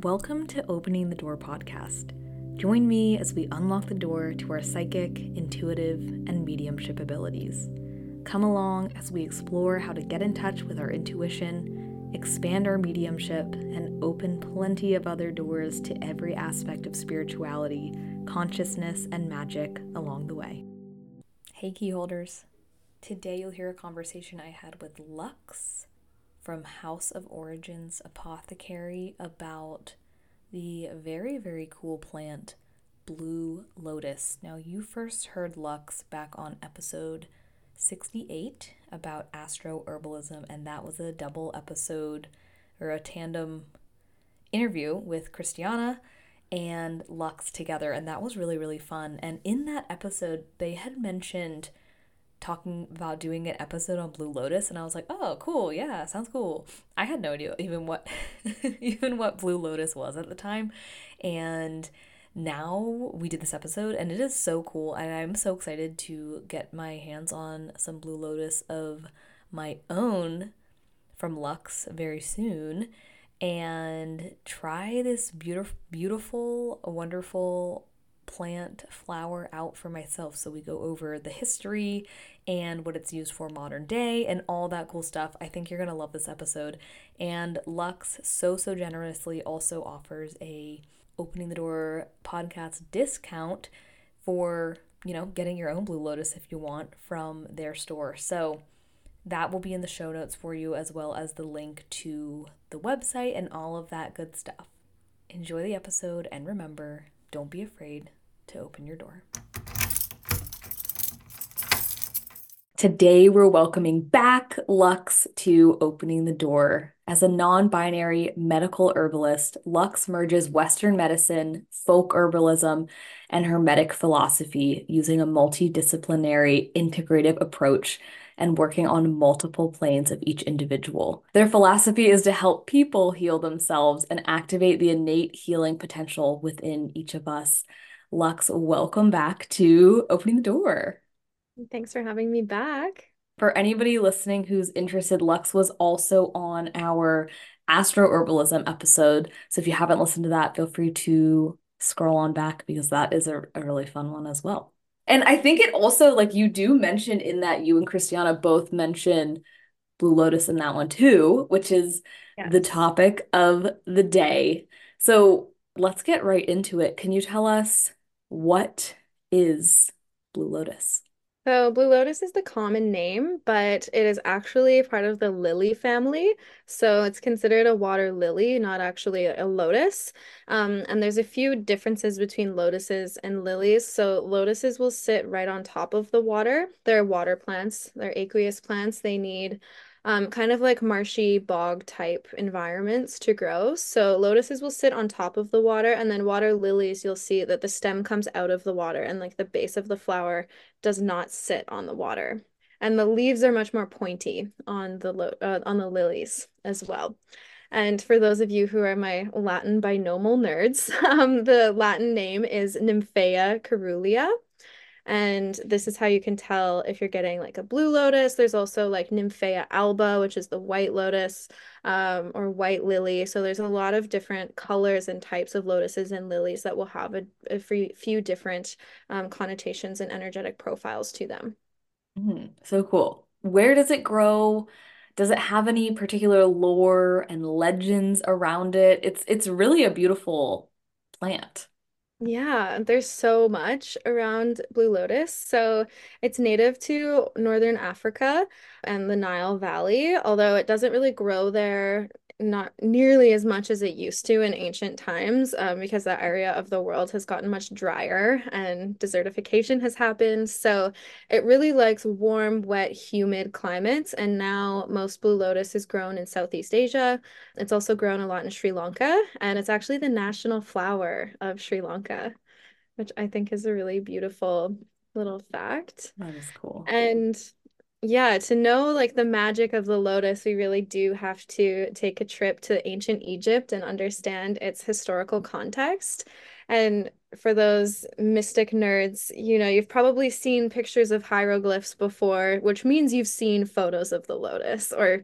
Welcome to Opening the Door podcast. Join me as we unlock the door to our psychic, intuitive, and mediumship abilities. Come along as we explore how to get in touch with our intuition, expand our mediumship, and open plenty of other doors to every aspect of spirituality, consciousness, and magic along the way. Hey key holders. Today you'll hear a conversation I had with Lux from House of Origins Apothecary about the very, very cool plant Blue Lotus. Now, you first heard Lux back on episode 68 about astroherbalism, and that was a double episode or a tandem interview with Christiana and Lux together, and that was really, really fun. And in that episode, they had mentioned talking about doing an episode on Blue Lotus, and I was like, oh, cool, yeah, sounds cool. I had no idea even what even what Blue Lotus was at the time, and now we did this episode, and it is so cool, and I'm so excited to get my hands on some Blue Lotus of my own from Lux very soon and try this beautiful, wonderful plant flower out for myself. So we go over the history and what it's used for modern day and all that cool stuff. I think you're gonna love this episode. And Lux so generously also offers a Opening the Door podcast discount for, getting your own Blue Lotus if you want from their store. So that will be in the show notes for you, as well as the link to the website and all of that good stuff. Enjoy the episode, and remember, don't be afraid to open your door. Today, we're welcoming back Lux to Opening the Door. As a non-binary medical herbalist, Lux merges Western medicine, folk herbalism, and Hermetic philosophy using a multidisciplinary, integrative approach and working on multiple planes of each individual. Their philosophy is to help people heal themselves and activate the innate healing potential within each of us. Lux, welcome back to Opening the Door. Thanks for having me back. For anybody listening who's interested, Lux was also on our astroherbalism episode. So if you haven't listened to that, feel free to scroll on back because that is a really fun one as well. And I think it also, like, you do mention in that you and Christiana both mention Blue Lotus in that one too, which is the Yes. topic of the day. So let's get right into it. Can you tell us what is Blue Lotus? So Blue Lotus is the common name, but it is actually part of the lily family. So it's considered a water lily, not actually a lotus. And there's a few differences between lotuses and lilies. So lotuses will sit right on top of the water. They're water plants, they're aqueous plants. They need kind of like marshy bog type environments to grow. So lotuses will sit on top of the water, and then water lilies, you'll see that the stem comes out of the water and like the base of the flower does not sit on the water. And the leaves are much more pointy on the lilies as well. And for those of you who are my Latin binomial nerds, the Latin name is Nymphaea caerulea. And this is how you can tell if you're getting like a blue lotus. There's also like Nymphaea alba, which is the white lotus, or white lily. So there's a lot of different colors and types of lotuses and lilies that will have a few different connotations and energetic profiles to them. So cool. Where does it grow? Does it have any particular lore and legends around it? It's really a beautiful plant. Yeah, there's so much around Blue Lotus. So it's native to Northern Africa and the Nile Valley, although it doesn't really grow there, not nearly as much as it used to in ancient times, because that area of the world has gotten much drier and desertification has happened. So it really likes warm, wet, humid climates. And now most Blue Lotus is grown in Southeast Asia. It's also grown a lot in Sri Lanka, and it's actually the national flower of Sri Lanka, which I think is a really beautiful little fact. That is cool. And yeah, to know like the magic of the lotus, we really do have to take a trip to ancient Egypt and understand its historical context. And for those mystic nerds, you've probably seen pictures of hieroglyphs before, which means you've seen photos of the lotus or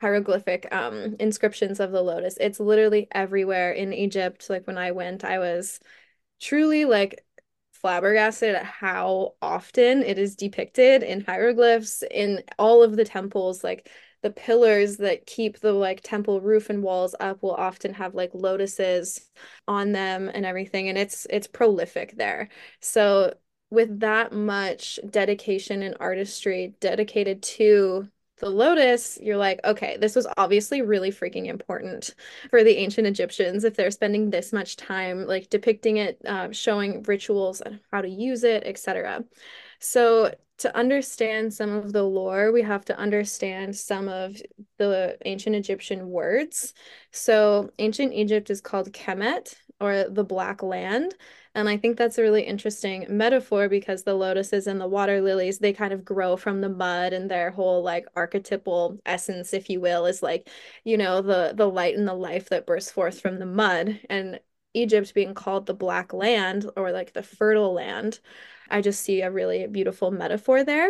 hieroglyphic inscriptions of the lotus. It's literally everywhere in Egypt. Like when I went, I was truly like flabbergasted at how often it is depicted in hieroglyphs in all of the temples. Like the pillars that keep the like temple roof and walls up will often have like lotuses on them and everything, and it's prolific there. So with that much dedication and artistry dedicated to the lotus, you're like, okay, this was obviously really freaking important for the ancient Egyptians if they're spending this much time like depicting it, showing rituals and how to use it, etc. So to understand some of the lore, we have to understand some of the ancient Egyptian words. So ancient Egypt is called Kemet or the Black Land. And I think that's a really interesting metaphor because the lotuses and the water lilies, they kind of grow from the mud, and their whole like archetypal essence, if you will, is like, the light and the life that bursts forth from the mud. And Egypt being called the Black Land or like the fertile land, I just see a really beautiful metaphor there.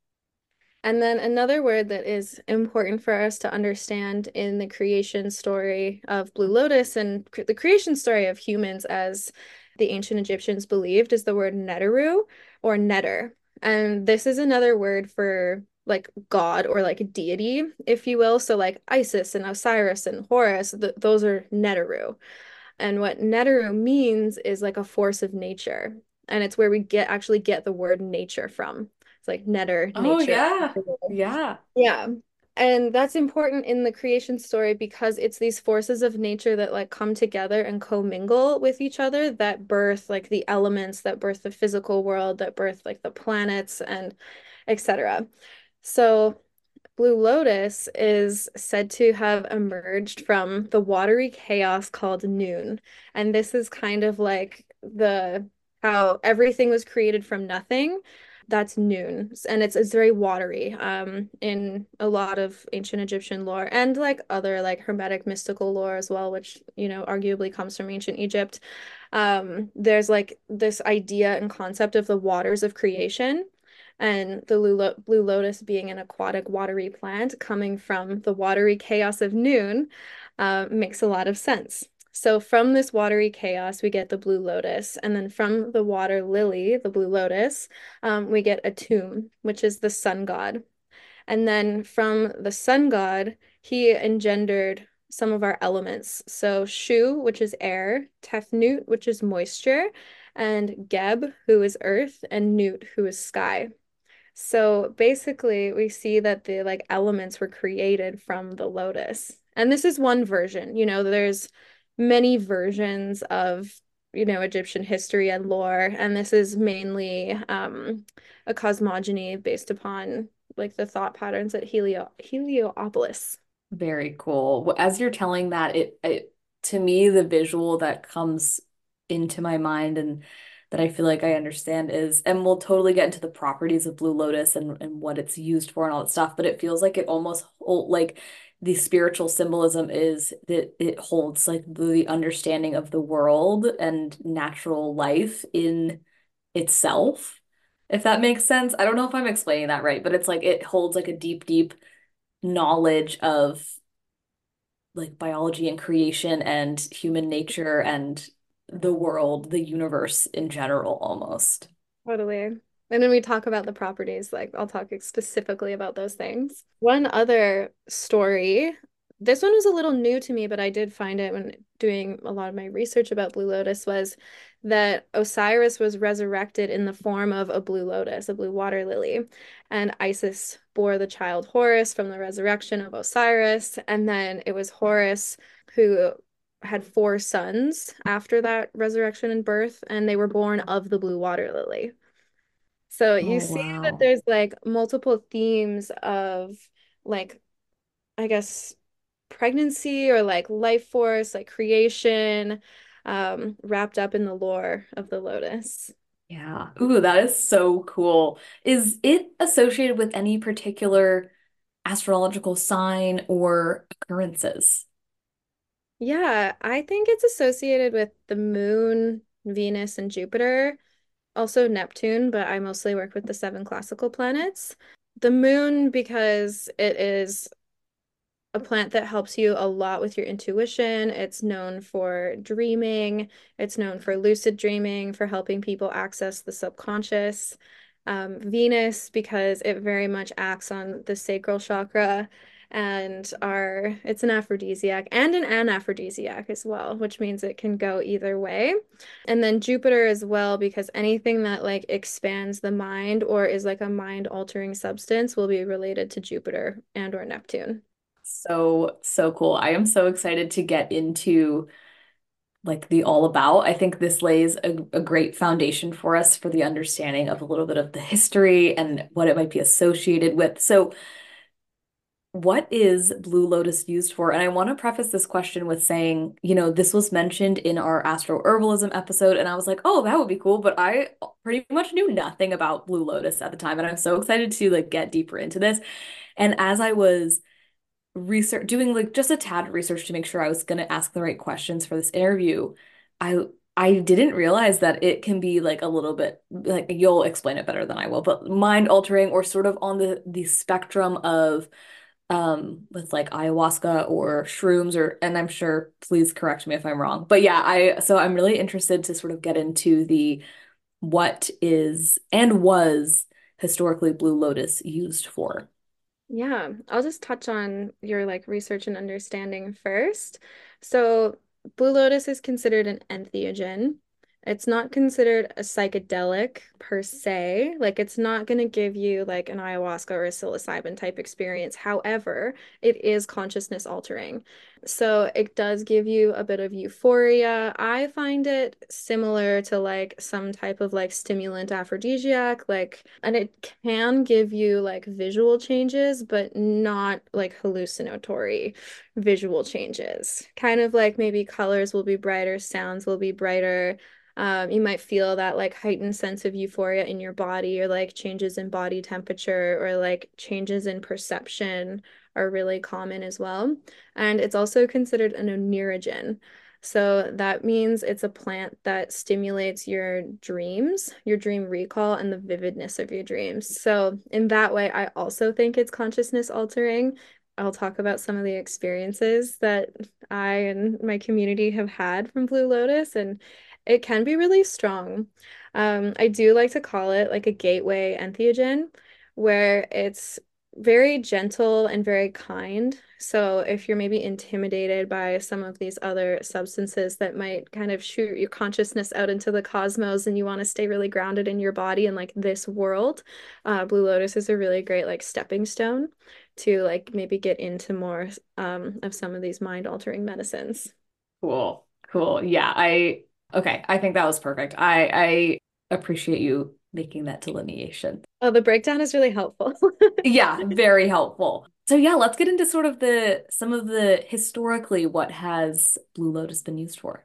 And then another word that is important for us to understand in the creation story of Blue Lotus and the creation story of humans as the ancient Egyptians believed is the word Neteru or Neter. And this is another word for like God or like deity, if you will. So like Isis and Osiris and Horus, those are Neteru. And what Neteru means is like a force of nature. And it's where we actually get the word nature from. It's like netter, Oh, nature. yeah. Yeah. Yeah. And that's important in the creation story because it's these forces of nature that like come together and commingle with each other that birth like the elements, that birth the physical world, that birth like the planets and etc. So Blue Lotus is said to have emerged from the watery chaos called Noon. And this is kind of like the how everything was created from nothing. That's Noon. And it's very watery in a lot of ancient Egyptian lore and like other like Hermetic mystical lore as well, which, arguably comes from ancient Egypt. There's like this idea and concept of the waters of creation and the blue lotus being an aquatic watery plant coming from the watery chaos of noon makes a lot of sense. So from this watery chaos, we get the blue lotus, and then from the water lily, the blue lotus, we get Atum, which is the sun god. And then from the sun god, he engendered some of our elements. So Shu, which is air, Tefnut, which is moisture, and Geb, who is earth, and Nut, who is sky. So basically, we see that the like elements were created from the lotus. And this is one version. There's many versions of, Egyptian history and lore, and this is mainly a cosmogony based upon like the thought patterns at Heliopolis. Very cool. Well, as you're telling that, it to me, the visual that comes into my mind and that I feel like I understand is, and we'll totally get into the properties of Blue Lotus and what it's used for and all that stuff, but it feels like it almost like the spiritual symbolism is that it holds like the understanding of the world and natural life in itself, if that makes sense. I don't know if I'm explaining that right, but it's like it holds like a deep, deep knowledge of like biology and creation and human nature and the world, the universe in general, almost. Totally. And when we talk about the properties, like I'll talk specifically about those things. One other story, this one was a little new to me, but I did find it when doing a lot of my research about Blue Lotus, was that Osiris was resurrected in the form of a blue lotus, a blue water lily. And Isis bore the child Horus from the resurrection of Osiris. And then it was Horus who had four sons after that resurrection and birth, and they were born of the blue water lily. So you Oh, see that wow. there's like multiple themes of like, I guess, pregnancy or like life force, like creation, wrapped up in the lore of the lotus. Yeah. Ooh, that is so cool. Is it associated with any particular astrological sign or occurrences? Yeah, I think it's associated with the moon, Venus, and Jupiter, also Neptune, but I mostly work with the seven classical planets. The moon, because it is a plant that helps you a lot with your intuition. It's known for dreaming. It's known for lucid dreaming, for helping people access the subconscious. Venus, because it very much acts on the sacral chakra and it's an aphrodisiac and an anaphrodisiac as well, which means it can go either way. And then Jupiter as well, because anything that like expands the mind or is like a mind altering substance will be related to Jupiter and or Neptune. So, so cool. I am so excited to get into like the all about. I think this lays a great foundation for us for the understanding of a little bit of the history and what it might be associated with. So, what is Blue Lotus used for? And I want to preface this question with saying, this was mentioned in our Astro Herbalism episode, and I was like, oh, that would be cool. But I pretty much knew nothing about Blue Lotus at the time, and I'm so excited to like get deeper into this. And as I was doing like just a tad of research to make sure I was going to ask the right questions for this interview, I didn't realize that it can be like a little bit like you'll explain it better than I will, but mind altering or sort of on the spectrum of with like ayahuasca or shrooms or and I'm sure please correct me if I'm wrong. But yeah, I'm really interested to sort of get into the what is and was historically Blue Lotus used for. Yeah, I'll just touch on your like research and understanding first. So, Blue Lotus is considered an entheogen. It's not considered a psychedelic per se. Like, it's not going to give you like an ayahuasca or a psilocybin type experience. However, it is consciousness altering. So, it does give you a bit of euphoria. I find it similar to like some type of like stimulant aphrodisiac, like, and it can give you like visual changes, but not like hallucinatory visual changes. Kind of like maybe colors will be brighter, sounds will be brighter. You might feel that like heightened sense of euphoria in your body, or like changes in body temperature, or like changes in perception are really common as well. And it's also considered an oneirogen. So that means it's a plant that stimulates your dreams, your dream recall, and the vividness of your dreams. So in that way, I also think it's consciousness altering. I'll talk about some of the experiences that I and my community have had from Blue Lotus, and it can be really strong. I do like to call it like a gateway entheogen, where it's very gentle and very kind. So if you're maybe intimidated by some of these other substances that might kind of shoot your consciousness out into the cosmos and you want to stay really grounded in your body and like this world, Blue Lotus is a really great like stepping stone to like maybe get into more of some of these mind-altering medicines. Cool. Cool. Yeah, okay, I think that was perfect. I appreciate you making that delineation. Oh, the breakdown is really helpful. Yeah, very helpful. So yeah, let's get into sort of the some of the historically what has Blue Lotus been used for?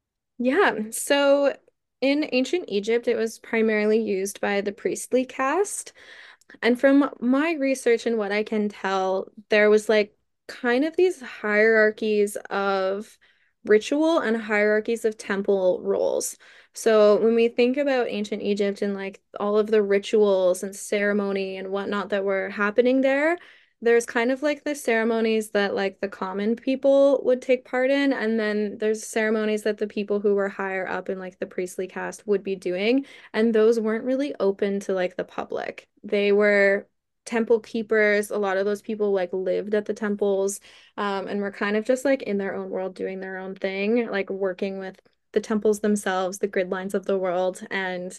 Yeah, so in ancient Egypt, it was primarily used by the priestly caste. And from my research and what I can tell, there was like kind of these hierarchies of ritual and hierarchies of temple roles. So when we think about ancient Egypt and like all of the rituals and ceremony and whatnot that were happening there, there's kind of like the ceremonies that like the common people would take part in, and then there's ceremonies that the people who were higher up in like the priestly caste would be doing, and those weren't really open to like the public. They were temple keepers. A lot of those people like lived at the temples, and were kind of just like in their own world doing their own thing, like working with the temples themselves, the grid lines of the world, and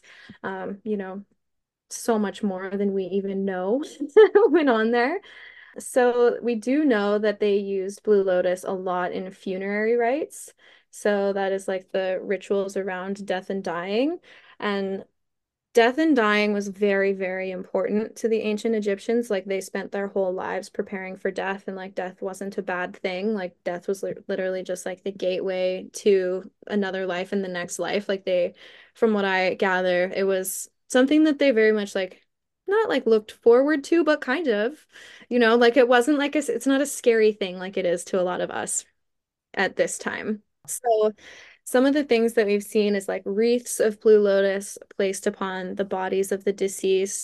so much more than we even know went on there. So we do know that they used Blue Lotus a lot in funerary rites. So that is like the rituals around death and dying. And death and dying was very, very important to the ancient Egyptians. Like they spent their whole lives preparing for death, and like death wasn't a bad thing. Like death was literally just like the gateway to another life and the next life. Like from what I gather, it was something that they very much like not like looked forward to, but kind of, like it wasn't like it's not a scary thing like it is to a lot of us at this time. So some of the things that we've seen is like wreaths of blue lotus placed upon the bodies of the deceased.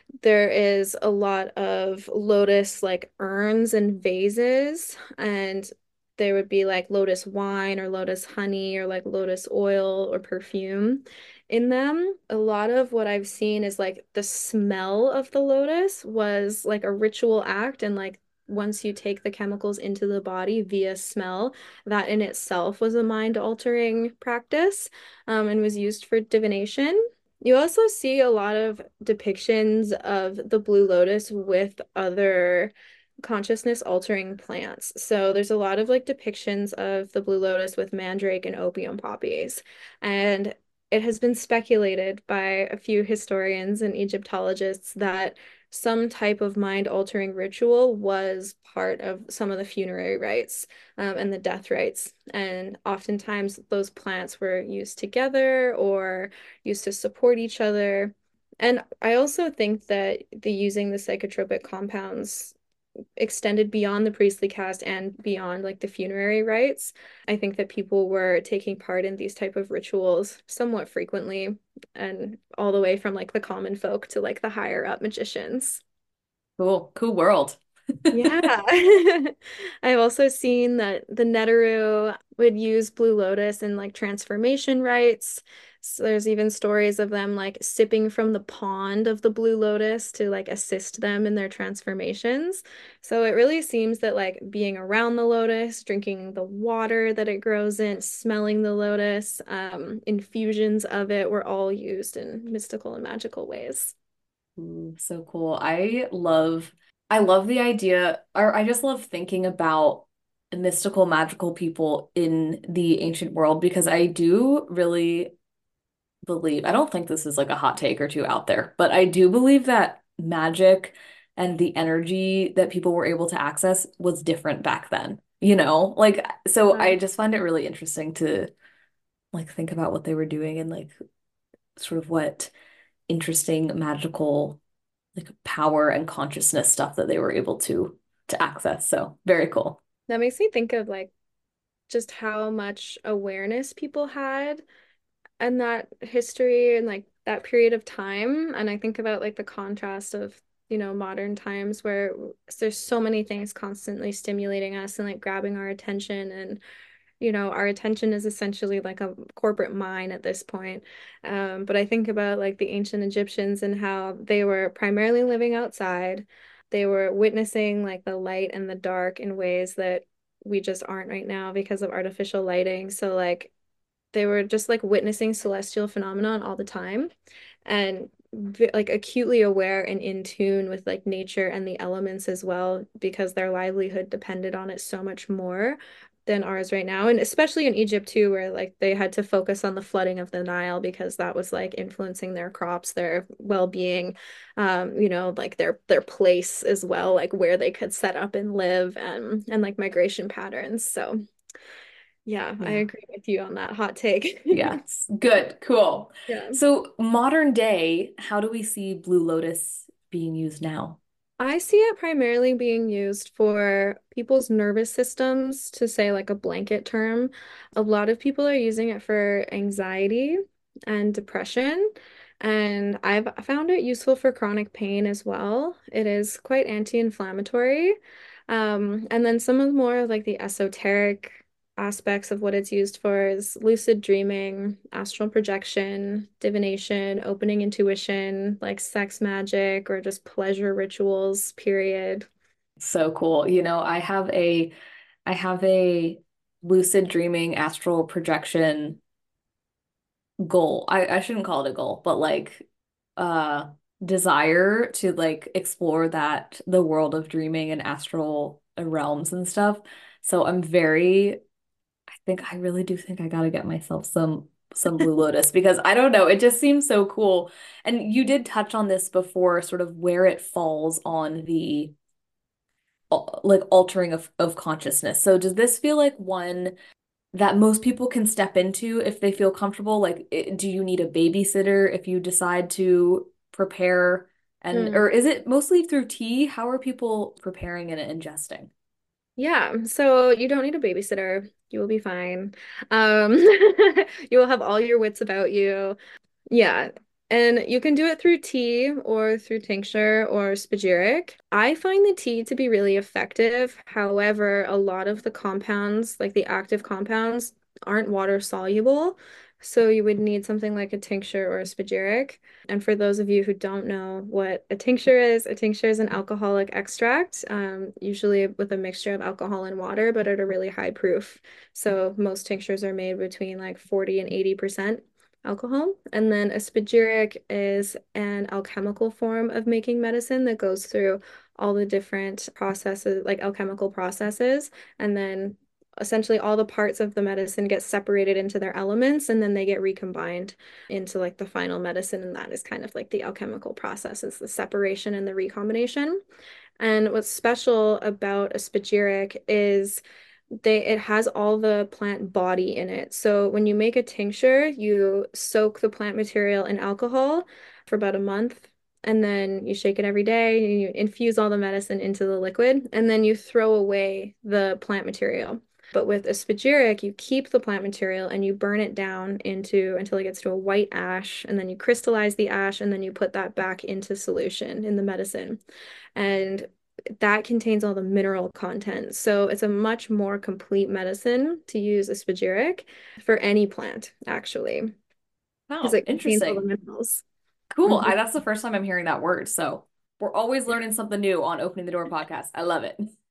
There is a lot of lotus like urns and vases, and there would be like lotus wine or lotus honey or like lotus oil or perfume in them. A lot of what I've seen is like the smell of the lotus was like a ritual act, and like once you take the chemicals into the body via smell, that in itself was a mind-altering practice, and was used for divination. You also see a lot of depictions of the Blue Lotus with other consciousness altering plants. So there's a lot of like depictions of the Blue Lotus with mandrake and opium poppies. And it has been speculated by a few historians and Egyptologists that some type of mind altering ritual was part of some of the funerary rites, and the death rites. And oftentimes those plants were used together or used to support each other. And I also think that the using the psychotropic compounds extended beyond the priestly caste and beyond like the funerary rites. I think that people were taking part in these type of rituals somewhat frequently, and all the way from like the common folk to like the higher up magicians. Cool, cool world. Yeah. I've also seen that the Neteru would use Blue Lotus in like transformation rites. So there's even stories of them like sipping from the pond of the Blue Lotus to like assist them in their transformations. So it really seems that like being around the lotus, drinking the water that it grows in, smelling the lotus, infusions of it were all used in mystical and magical ways. Ooh, so cool. I love the idea, or I just love thinking about mystical, magical people in the ancient world because I do really believe, I don't think this is like a hot take or two out there, but I do believe that magic and the energy that people were able to access was different back then. Like, so I just find it really interesting to like think about what they were doing and like sort of what interesting magical like power and consciousness stuff that they were able to access. So very cool. That makes me think of like just how much awareness people had and that history and like that period of time. And I think about like the contrast of, modern times where there's so many things constantly stimulating us and like grabbing our attention. And, our attention is essentially like a corporate mine at this point. But I think about like the ancient Egyptians and how they were primarily living outside. They were witnessing like the light and the dark in ways that we just aren't right now because of artificial lighting. So like they were just like witnessing celestial phenomenon all the time, and like acutely aware and in tune with like nature and the elements as well, because their livelihood depended on it so much more than ours right now. And especially in Egypt too, where like they had to focus on the flooding of the Nile because that was like influencing their crops, their well-being, like their place as well, like where they could set up and live, and like migration patterns. So yeah, I Yeah. agree with you on that hot take. Yes. Good. Cool. Yeah. So modern day, how do we see Blue Lotus being used now? I see it primarily being used for people's nervous systems, to say like a blanket term. A lot of people are using it for anxiety and depression, and I've found it useful for chronic pain as well. It is quite anti-inflammatory. And then some of the more of like the esoteric aspects of what it's used for is lucid dreaming, astral projection, divination, opening intuition, like sex magic or just pleasure rituals, period. So cool. I have a lucid dreaming astral projection goal. I shouldn't call it a goal, but like uh desire to like explore the world of dreaming and astral realms and stuff. So I think I really do think I gotta get myself some Blue Lotus because I don't know, it just seems so cool. And you did touch on this before, sort of where it falls on the like altering of consciousness. So does this feel like one that most people can step into if they feel comfortable? Like, do you need a babysitter if you decide to prepare or is it mostly through tea? How are people preparing and ingesting? Yeah, so you don't need a babysitter. You will be fine. Um, you will have all your wits about you. Yeah. And you can do it through tea or through tincture or spagyric. I find the tea to be really effective. However, a lot of the compounds, like the active compounds, aren't water soluble. So you would need something like a tincture or a spagyric. And for those of you who don't know what a tincture is an alcoholic extract, usually with a mixture of alcohol and water, but at a really high proof. So most tinctures are made between like 40 and 80% alcohol. And then a spagyric is an alchemical form of making medicine that goes through all the different processes, like alchemical processes. And then essentially all the parts of the medicine get separated into their elements and then they get recombined into like the final medicine. And that is kind of like the alchemical process, is the separation and the recombination. And what's special about a spagyric is it has all the plant body in it. So when you make a tincture, you soak the plant material in alcohol for about a month, and then you shake it every day, and you infuse all the medicine into the liquid, and then you throw away the plant material. But with a spagyric, you keep the plant material and you burn it down into until it gets to a white ash, and then you crystallize the ash, and then you put that back into solution in the medicine. And that contains all the mineral content. So it's a much more complete medicine to use a spagyric for any plant, actually, because Wow, it contains all the interesting. minerals. Cool. Mhm. That's the first time I'm hearing that word. So we're always learning something new on Opening the Door podcast. I love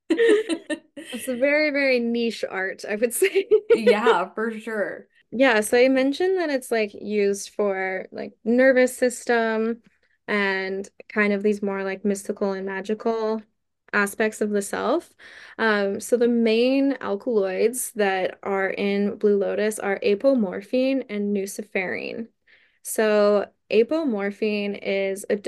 it. It's a very, very niche art, I would say. Yeah, for sure. Yeah, so I mentioned that it's like used for like nervous system and kind of these more like mystical and magical aspects of the self. So the main alkaloids that are in Blue Lotus are apomorphine and nuciferine. So apomorphine is a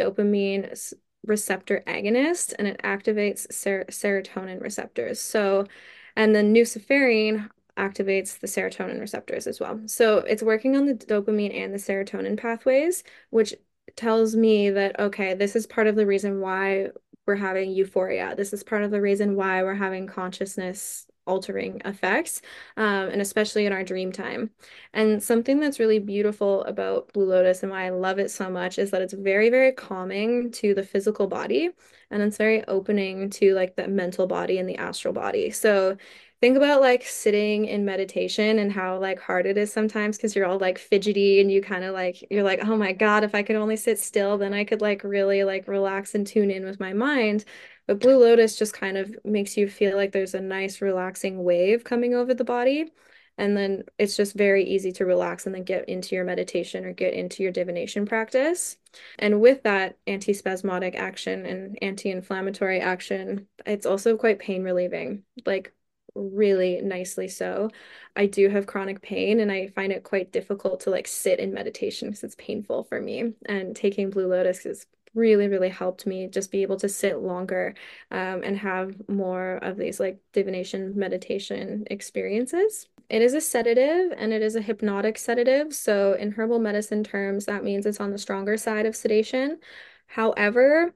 receptor agonist and it activates serotonin receptors. So, and then nuciferine activates the serotonin receptors as well. So it's working on the dopamine and the serotonin pathways, which tells me that, okay, this is part of the reason why we're having euphoria. This is part of the reason why we're having consciousness altering effects, and especially in our dream time. And something that's really beautiful about Blue Lotus and why I love it so much is that it's very, very calming to the physical body and it's very opening to like the mental body and the astral body. So think about like sitting in meditation and how like hard it is sometimes because you're all like fidgety and you kind of like you're like, oh my God, if I could only sit still, then I could like really like relax and tune in with my mind. But Blue Lotus just kind of makes you feel like there's a nice relaxing wave coming over the body. And then it's just very easy to relax and then get into your meditation or get into your divination practice. And with that antispasmodic action and anti-inflammatory action, it's also quite pain relieving. Like really nicely so. I do have chronic pain and I find it quite difficult to like sit in meditation because it's painful for me. And taking Blue Lotus has really, really helped me just be able to sit longer and have more of these like divination meditation experiences. It is a sedative and it is a hypnotic sedative. So in herbal medicine terms, that means it's on the stronger side of sedation. However,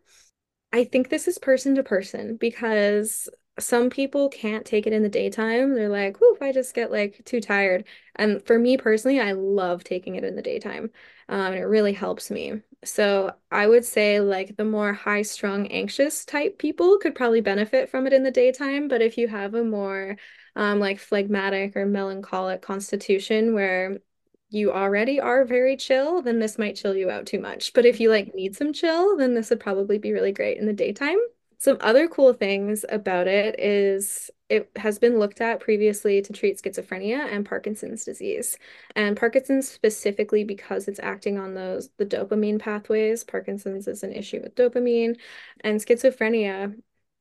I think this is person to person because some people can't take it in the daytime. They're like, whoo, I just get like too tired. And for me personally, I love taking it in the daytime. And it really helps me. So I would say like the more high-strung, anxious type people could probably benefit from it in the daytime. But if you have a more like phlegmatic or melancholic constitution where you already are very chill, then this might chill you out too much. But if you like need some chill, then this would probably be really great in the daytime. Some other cool things about it is it has been looked at previously to treat schizophrenia and Parkinson's disease. And Parkinson's specifically because it's acting on the dopamine pathways. Parkinson's is an issue with dopamine and schizophrenia.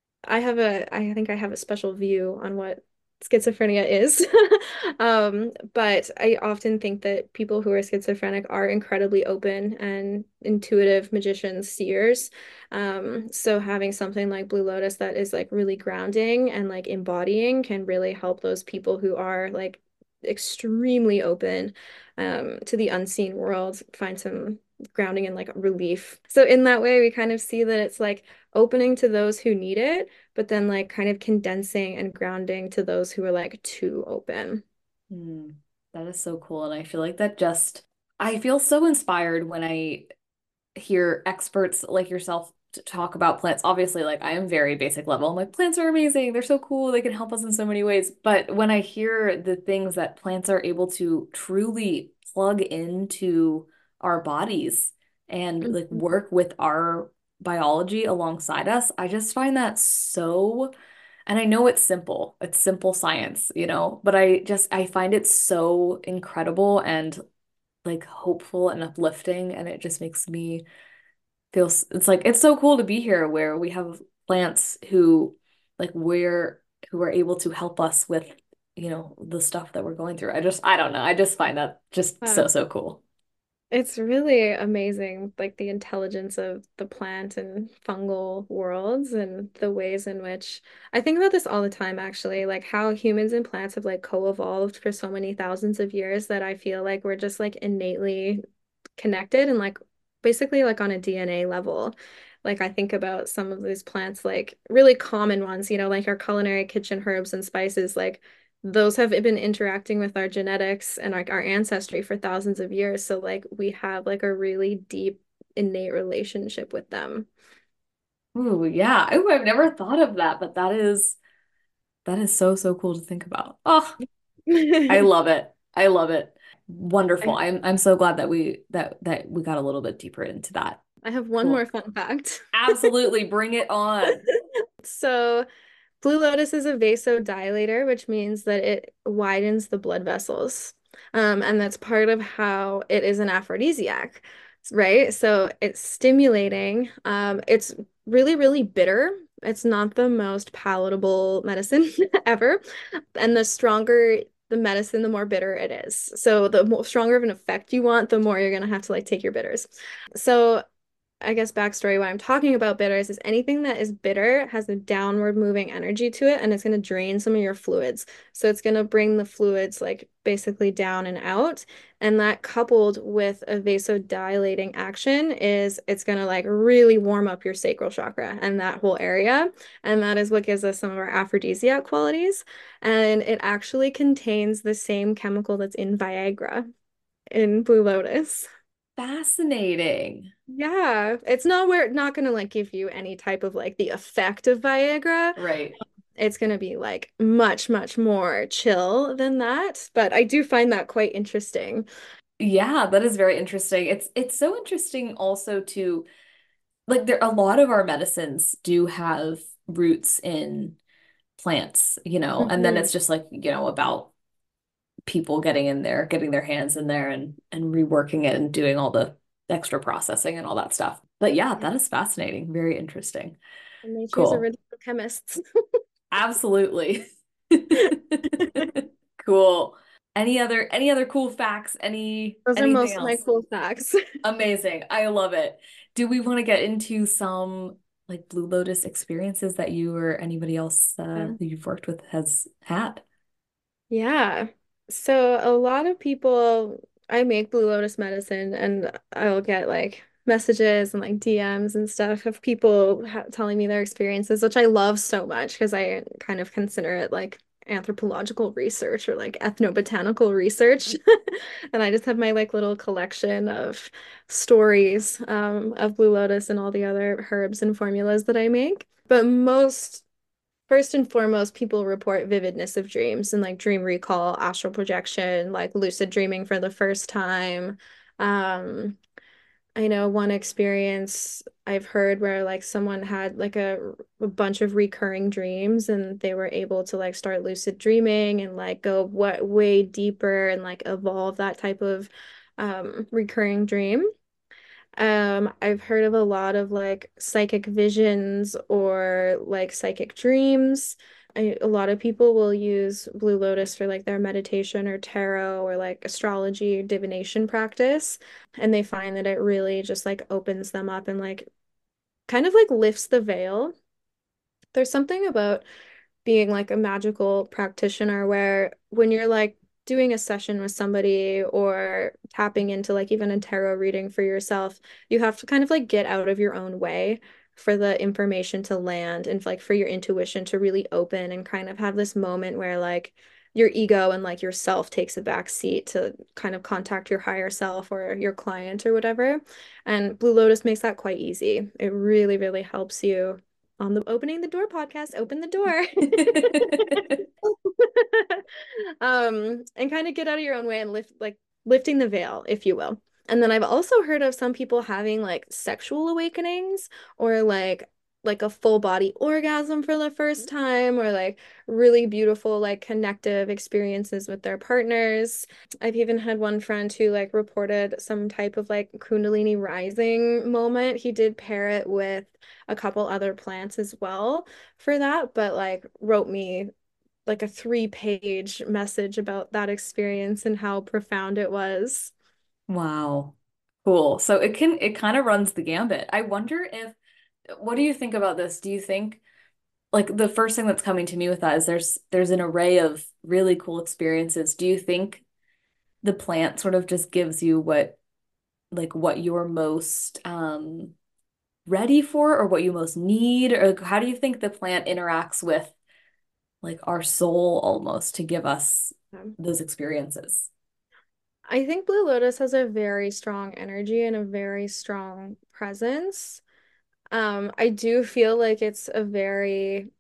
I think I have a special view on what schizophrenia is. But I often think that people who are schizophrenic are incredibly open and intuitive magicians, seers. So having something like Blue Lotus that is like really grounding and like embodying can really help those people who are like extremely open to the unseen world find some grounding and like relief. So in that way, we kind of see that it's like opening to those who need it, but then like kind of condensing and grounding to those who are like too open. Hmm, that is so cool. And I feel like I feel so inspired when I hear experts like yourself talk about plants. Obviously, like I am very basic level. I'm like, plants are amazing. They're so cool. They can help us in so many ways. But when I hear the things that plants are able to truly plug into our bodies and like Mhm. work with our biology alongside us, I just find that so, and I know it's simple. It's simple science, but I find it so incredible and like hopeful and uplifting, and it just makes me feels it's like it's so cool to be here where we have plants who are able to help us with the stuff that we're going through. I don't know, I just find that just Wow. so cool. It's really amazing, like the intelligence of the plant and fungal worlds and the ways in which I think about this all the time, actually, like how humans and plants have like co-evolved for so many thousands of years that I feel like we're just like innately connected and like basically like on a DNA level. Like I think about some of these plants, like really common ones, like our culinary kitchen herbs and spices, like those have been interacting with our genetics and like our ancestry for thousands of years. So like we have like a really deep innate relationship with them. Ooh, yeah. Ooh, I've never thought of that, but that is so cool to think about. Oh, I love it. I love it. Wonderful. I, I'm so glad that we got a little bit deeper into that. I have one more Cool. fun fact. Absolutely, bring it on. So Blue lotus is a vasodilator, which means that it widens the blood vessels. And that's part of how it is an aphrodisiac, right? So it's stimulating. It's really, really bitter. It's not the most palatable medicine ever. And the stronger the medicine, the more bitter it is. So the more stronger of an effect you want, the more you're gonna have to like take your bitters. So I guess backstory why I'm talking about bitters is anything that is bitter has a downward moving energy to it and it's going to drain some of your fluids. So it's going to bring the fluids like basically down and out. And that coupled with a vasodilating action is it's going to like really warm up your sacral chakra and that whole area. And that is what gives us some of our aphrodisiac qualities. And it actually contains the same chemical that's in Viagra in Blue Lotus. Fascinating. Yeah, it's not gonna like give you any type of like the effect of Viagra. Right. It's gonna be like much, much more chill than that. But I do find that quite interesting. Yeah, that is very interesting. It's so interesting also to like there a lot of our medicines do have roots in plants, and then Mhm. it's just like, about people getting in there, getting their hands in there and reworking it and doing all the extra processing and all that stuff. But yeah, Yeah, that is fascinating. Very interesting. nature's Cool. original chemists. Absolutely. Cool. Any other cool facts? Those are Anything most of my else? cool facts. Amazing. I love it. Do we want to get into some like Blue Lotus experiences that you or anybody else Yeah. who you've worked with has had? Yeah. So a lot of people, I make Blue Lotus medicine and I'll get like messages and like DMs and stuff of people ha telling me their experiences, which I love so much because I kind of consider it like anthropological research or like ethnobotanical research. And I just have my like little collection of stories of Blue Lotus and all the other herbs and formulas that I make. But most First and foremost, people report vividness of dreams and like dream recall, astral projection, like lucid dreaming for the first time. Um, I know one experience I've heard where like someone had like a bunch of recurring dreams and they were able to like start lucid dreaming and like go what way deeper and like evolve that type of recurring dream. I've heard of a lot of like psychic visions or like psychic dreams. A lot of people will use Blue Lotus for like their meditation or tarot or like astrology, divination practice, and they find that it really just like opens them up and like kind of like lifts the veil. There's something about being like a magical practitioner where when you're like doing a session with somebody or tapping into like even a tarot reading for yourself, you have to kind of like get out of your own way for the information to land and like for your intuition to really open and kind of have this moment where like your ego and like yourself takes a back seat to kind of contact your higher self or your client or whatever. And Blue Lotus makes that quite easy. It really, really helps you on the Opening the Door podcast, open the door. And kind of get out of your own way and lifting the veil, if you will. And then I've also heard of some people having like sexual awakenings or like a full body orgasm for the first time or like really beautiful like connective experiences with their partners. I've even had one friend who like reported some type of like Kundalini rising moment. He did pair it with a couple other plants as well for that, but like wrote me like a 3-page message about that experience and how profound it was. Wow. Cool. So it kind of runs the gambit. I wonder if what do you think about this? Do you think like the first thing that's coming to me with that is there's an array of really cool experiences. Do you think the plant sort of just gives you what you're most ready for or what you most need? Or like, how do you think the plant interacts with like our soul almost to give us those experiences? I think Blue Lotus has a very strong energy and a very strong presence. I do feel like it's a very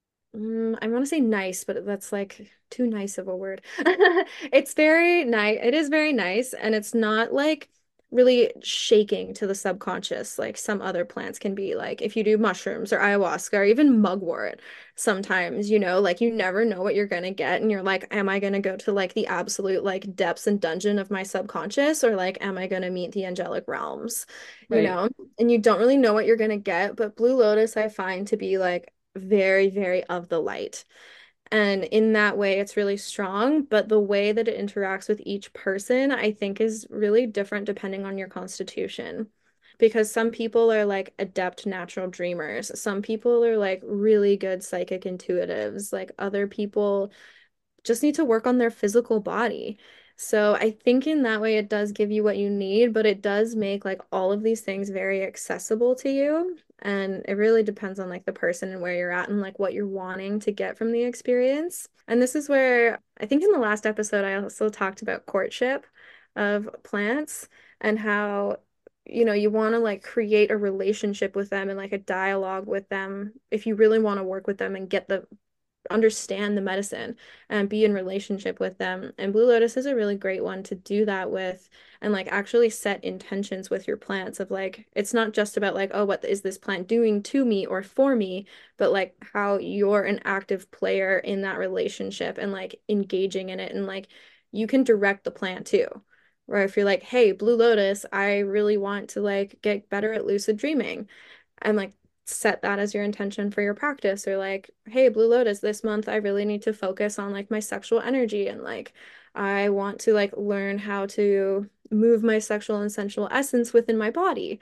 I want to say nice, but that's like too nice of a word. It's very nice. It is very nice, and it's not like really shaking to the subconscious like some other plants can be. Like if you do mushrooms or ayahuasca or even mugwort, sometimes, like you never know what you're gonna get, and you're like, am I gonna go to like the absolute like depths and dungeon of my subconscious, or like am I gonna meet the angelic realms, you Right. know? And you don't really know what you're gonna get, but Blue Lotus I find to be like very, very of the light. And in that way, it's really strong. But the way that it interacts with each person, I think, is really different depending on your constitution. Because some people are like adept natural dreamers. Some people are like really good psychic intuitives. Like other people just need to work on their physical body. So I think in that way it does give you what you need, but it does make like all of these things very accessible to you. And it really depends on like the person and where you're at and like what you're wanting to get from the experience. And this is where I think in the last episode I also talked about courtship of plants and how you want to like create a relationship with them and like a dialogue with them if you really want to work with them and get the understand the medicine and be in relationship with them. And Blue Lotus is a really great one to do that with and like actually set intentions with your plants of like it's not just about like, oh, what is this plant doing to me or for me, but like how you're an active player in that relationship and like engaging in it and like you can direct the plant too. Or if you're like, hey, Blue Lotus, I really want to like get better at lucid dreaming. And like set that as your intention for your practice or like, hey, Blue Lotus, this month I really need to focus on like my sexual energy and like I want to like learn how to move my sexual and sensual essence within my body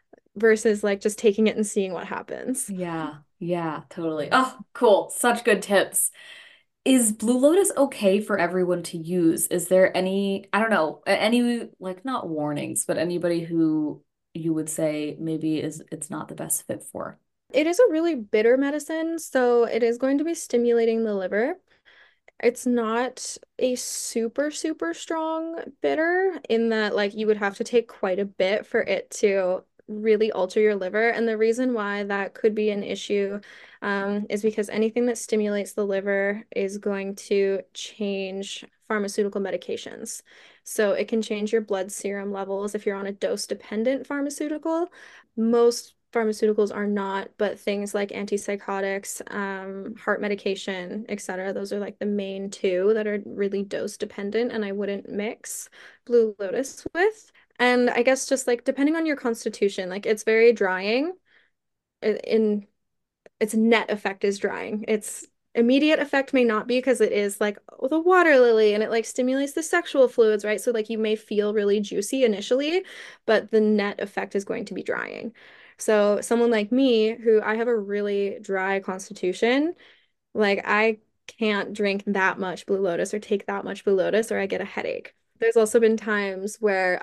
versus like just taking it and seeing what happens. Yeah, yeah, totally. Oh, cool. Such good tips. Is Blue Lotus okay for everyone to use? Is there any, I don't know, any like not warnings, but anybody who you would say maybe is it's not the best fit for? It is a really bitter medicine, so it is going to be stimulating the liver. It's not a super, super strong bitter in that, like, you would have to take quite a bit for it to really alter your liver. And the reason why that could be an issue, is because anything that stimulates the liver is going to change pharmaceutical medications. So it can change your blood serum levels if you're on a dose-dependent pharmaceutical. Most pharmaceuticals are not, but things like antipsychotics, heart medication, etc. Those are like the main two that are really dose dependent, and I wouldn't mix Blue Lotus with. And I guess just like depending on your constitution, like it's very drying. In its net effect is drying. Its immediate effect may not be because it is like the water lily and it like stimulates the sexual fluids, right? So like you may feel really juicy initially, but the net effect is going to be drying. So someone like me, who I have a really dry constitution, like I can't drink that much Blue Lotus or take that much Blue Lotus or I get a headache. There's also been times where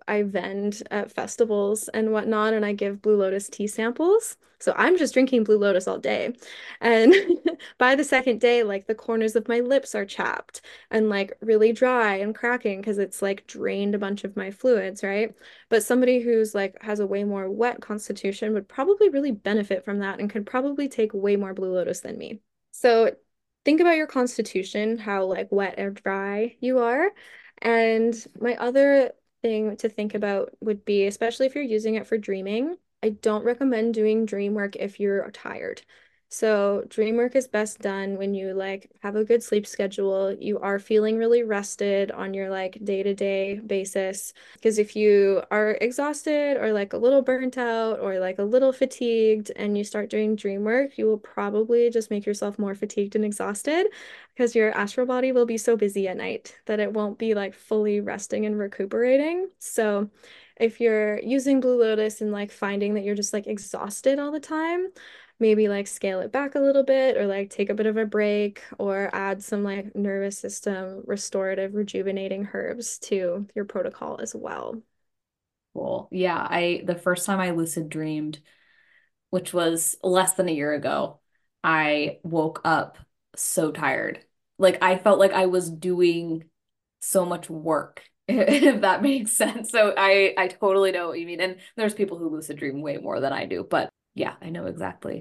I vend at festivals and whatnot, and I give Blue Lotus tea samples. So I'm just drinking Blue Lotus all day. And by the second day, like the corners of my lips are chapped and like really dry and cracking because it's like drained a bunch of my fluids, right? But somebody who's like has a way more wet constitution would probably really benefit from that and could probably take way more Blue Lotus than me. So think about your constitution, how like wet or dry you are. And my other thing to think about would be, especially if you're using it for dreaming, I don't recommend doing dream work if you're tired. So dream work is best done when you like have a good sleep schedule, you are feeling really rested on your like day-to-day basis. Because if you are exhausted or like a little burnt out or like a little fatigued and you start doing dream work, you will probably just make yourself more fatigued and exhausted because your astral body will be so busy at night that it won't be like fully resting and recuperating. So if you're using Blue Lotus and like finding that you're just like exhausted all the time, maybe like scale it back a little bit or like take a bit of a break or add some like nervous system restorative rejuvenating herbs to your protocol as well. Cool. Yeah, the first time I lucid dreamed, which was less than a year ago, I woke up so tired. Like I felt like I was doing so much work, if that makes sense. So I totally know what you mean. And there's people who lucid dream way more than I do, but yeah, I know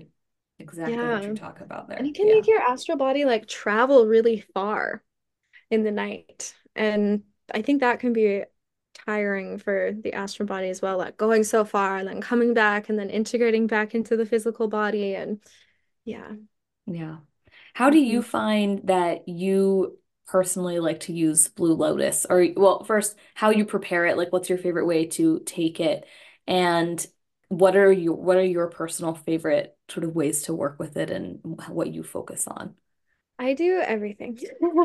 exactly what Yeah. you're talking about And there. it can Yeah. make your astral body like travel really far in the night. And I think that can be tiring for the astral body as well, like going so far and then coming back and then integrating back into the physical body. And yeah. Yeah. How do Mhm. you find that you personally like to use Blue Lotus? Or, well, first, how you prepare it, like what's your favorite way to take it? And what are your personal favorite sort of ways to work with it and what you focus on? I do everything.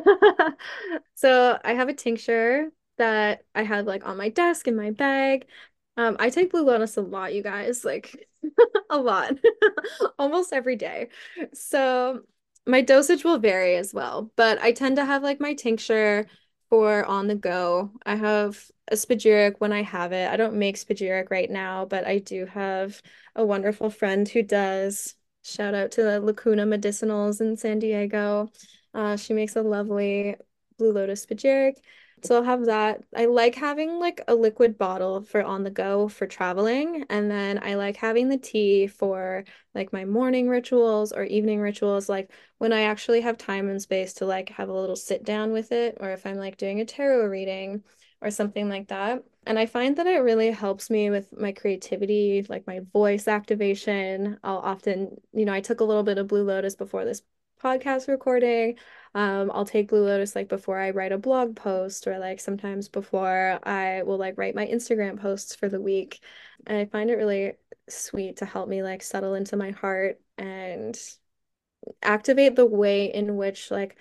So I have a tincture that I have like on my desk in my bag. I take Blue Lotus a lot, you guys, like a lot, almost every day. So my dosage will vary as well, but I tend to have like my tincture for on the go. I have a spagyric when I have it. I don't make spagyric right now, but I do have a wonderful friend who does. Shout out to the Lacuna Medicinals in San Diego. She makes a lovely Blue Lotus spagyric. So I'll have that. I like having like a liquid bottle for on the go for traveling. And then I like having the tea for like my morning rituals or evening rituals. Like when I actually have time and space to like have a little sit down with it, or if I'm like doing a tarot reading or something like that. And I find that it really helps me with my creativity, like my voice activation. I'll often, I took a little bit of Blue Lotus before this podcast recording. I'll take Blue Lotus like before I write a blog post or like sometimes before I will like write my Instagram posts for the week. And I find it really sweet to help me like settle into my heart and activate the way in which like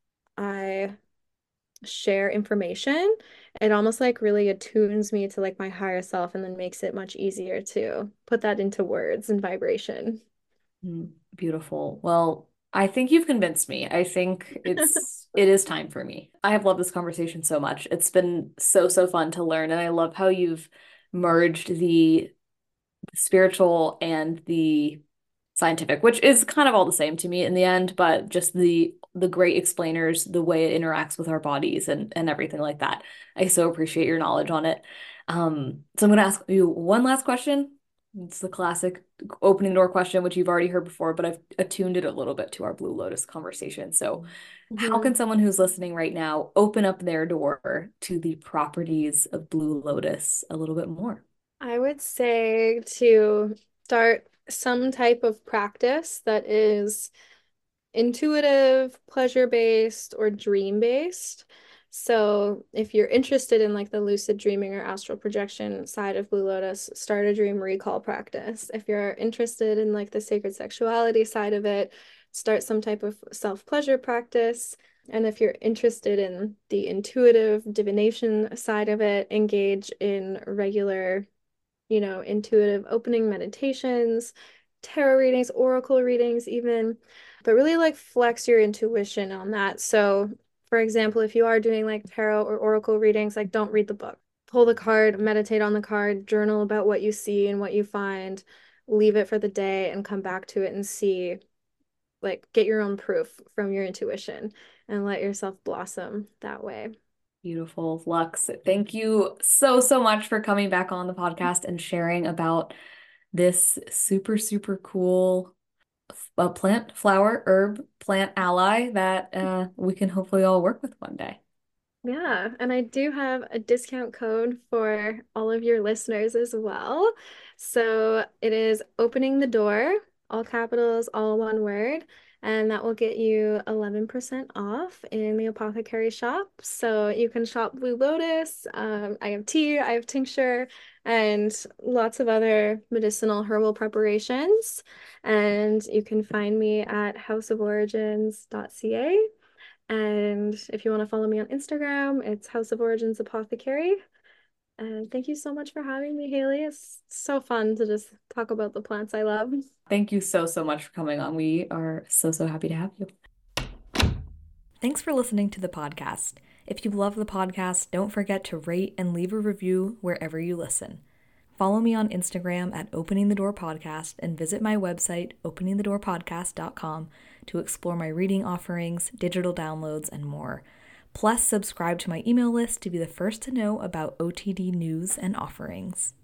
I share information. It almost like really attunes me to like my higher self and then makes it much easier to put that into words and vibration. Beautiful. Well, I think you've convinced me. I think it is time for me. I have loved this conversation so much. It's been so fun to learn, and I love how you've merged the spiritual and the scientific, which is kind of all the same to me in the end, but just the great explainers, the way it interacts with our bodies and everything like that. I so appreciate your knowledge on it. So I'm going to ask you one last question. It's the classic opening door question, which you've already heard before, but I've attuned it a little bit to our Blue Lotus conversation. So, how Mhm. can someone who's listening right now open up their door to the properties of Blue Lotus a little bit more? I would say to start some type of practice that is intuitive, pleasure-based, or dream-based. So if you're interested in like the lucid dreaming or astral projection side of Blue Lotus, start a dream recall practice. If you're interested in like the sacred sexuality side of it, start some type of self-pleasure practice. And if you're interested in the intuitive divination side of it, engage in regular intuitive opening meditations, tarot readings, oracle readings, even, but really like flex your intuition on that. So, for example, if you are doing like tarot or oracle readings, like don't read the book. pull the card, meditate on the card, journal about what you see and what you find, leave it for the day and come back to it and see, like, get your own proof from your intuition and let yourself blossom that way. Beautiful, Lux. Thank you so, so much for coming back on the podcast and sharing about this super, super cool plant, flower, herb, plant ally that we can hopefully all work with one day. Yeah, and I do have a discount code for all of your listeners as well. So it is opening the door, all capitals, all one word, and that will get you 11% off in the apothecary shop. So you can shop Blue Lotus. I have tea, I have tincture, and lots of other medicinal herbal preparations. And you can find me at houseoforigins.ca. And if you want to follow me on Instagram, it's House of Origins Apothecary. And thank you so much for having me, Haley. It's so fun to just talk about the plants I love. Thank you so, so much for coming on. We are so, so happy to have you. Thanks for listening to the podcast. If you love the podcast, don't forget to rate and leave a review wherever you listen. Follow me on Instagram at Opening the Door Podcast and visit my website, openingthedoorpodcast.com, to explore my reading offerings, digital downloads, and more. Plus, subscribe to my email list to be the first to know about OTD news and offerings.